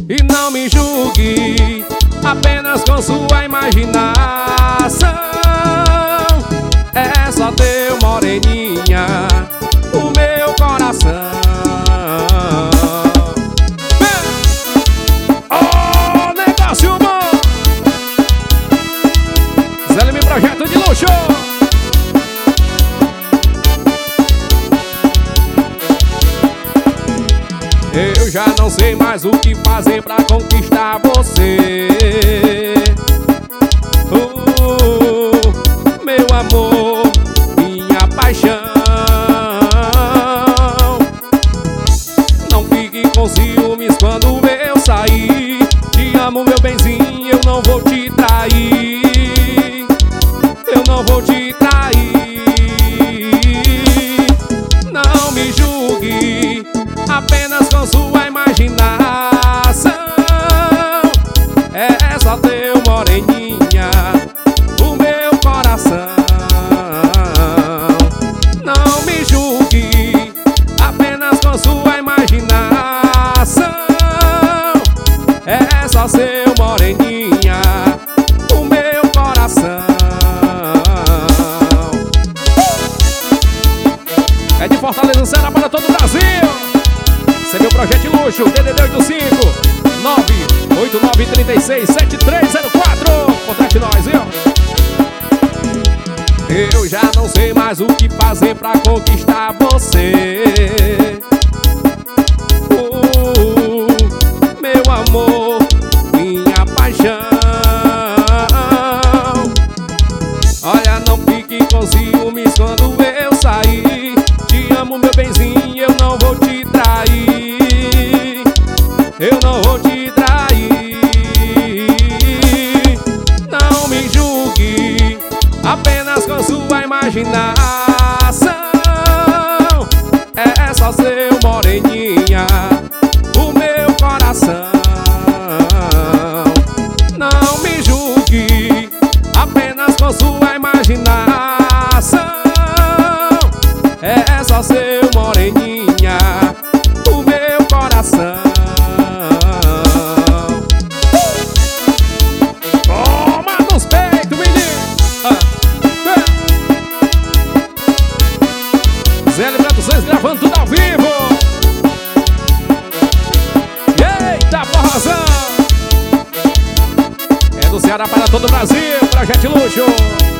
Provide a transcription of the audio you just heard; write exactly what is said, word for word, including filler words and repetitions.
E não me julgue apenas com sua imaginação. É só teu, moreninha, o meu coração. Oh, negócio bom! Zé Leme Projeto de Luxo. Eu já não sei mais o que fazer pra conquistar você. Oh, meu amor, minha paixão. Não fique com ciúmes quando eu sair. Te amo, meu benzinho, eu não vou te trair. Eu não vou te trair. Não me julgue apenas com sua imaginação. É só teu, moreninha, o meu coração. Não me julgue apenas com sua imaginação. É só seu, moreninha, o meu coração. É de Fortaleza, Ceará, para todo o Brasil. Esse é meu projeto de luxo, D D D oito cinco nove oito nove três seis sete três zero quatro. Contrate nós, viu? Eu já não sei mais o que fazer pra conquistar você. Oh, meu amor, minha paixão. Olha, não fique com ciúmes quando eu sair. Te amo, meu benzinho, eu não vou te trair. Eu não vou te trair. Não me julgue apenas com sua imaginação. É só seu, moreninha, o meu coração. Não me julgue apenas com sua imaginação. É só seu, moreninha, o meu coração. Toma nos peitos, menino. ah. Zé Leme Produções gravando tudo ao vivo. Eita, forrozão! É do Ceará para todo o Brasil, Projeto de Luxo.